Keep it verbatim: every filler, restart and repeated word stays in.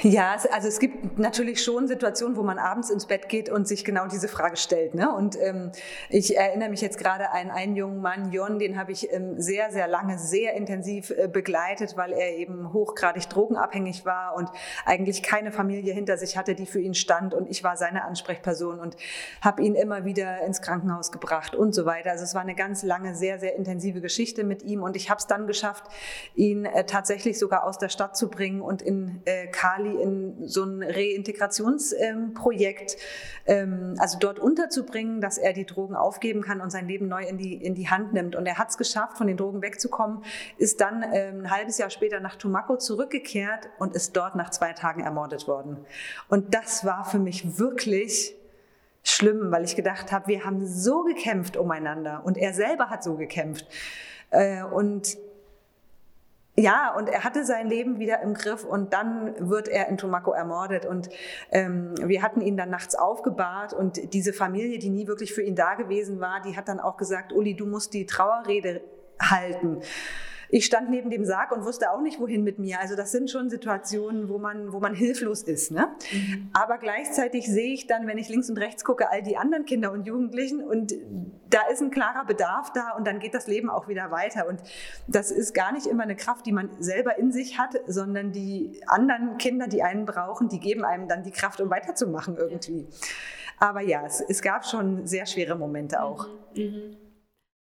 Ja, es, also es gibt natürlich schon Situationen, wo man abends ins Bett geht und sich genau diese Frage stellt. Ne? Und ähm, ich erinnere mich jetzt gerade an einen jungen Mann, Jon, den habe ich ähm, sehr, sehr lange, sehr intensiv äh, begleitet, weil er eben hochgradig drogenabhängig war und eigentlich keine Familie hinter sich hatte, die für ihn stand. Und ich war seine Ansprechperson und habe ihn immer wieder ins Krankenhaus gebracht und so weiter. Also es war eine ganz lange, sehr, sehr intensive Geschichte mit ihm. Und ich habe es dann geschafft, ihn äh, tatsächlich sogar aus der Stadt zu bringen und in äh, Cali in so ein Reintegrationsprojekt, ähm, also dort unterzubringen, dass er die Drogen aufgeben kann und sein Leben neu in die, in die Hand nimmt. Und er hat es geschafft, von den Drogen wegzukommen, ist dann ähm, ein halbes Jahr später nach Tumaco zurückgekehrt und ist dort nach zwei Tagen ermordet worden. Und das war für mich wirklich schlimm, weil ich gedacht habe, wir haben so gekämpft umeinander und er selber hat so gekämpft. Äh, und Ja, und er hatte sein Leben wieder im Griff und dann wird er in Tumaco ermordet und ähm, wir hatten ihn dann nachts aufgebahrt und diese Familie, die nie wirklich für ihn da gewesen war, die hat dann auch gesagt, Uli, du musst die Trauerrede halten. Ich stand neben dem Sarg und wusste auch nicht, wohin mit mir. Also das sind schon Situationen, wo man, wo man hilflos ist. Ne? Mhm. Aber gleichzeitig sehe ich dann, wenn ich links und rechts gucke, all die anderen Kinder und Jugendlichen und da ist ein klarer Bedarf da und dann geht das Leben auch wieder weiter. Und das ist gar nicht immer eine Kraft, die man selber in sich hat, sondern die anderen Kinder, die einen brauchen, die geben einem dann die Kraft, um weiterzumachen irgendwie. Aber ja, es, es gab schon sehr schwere Momente auch. Mhm. Mhm.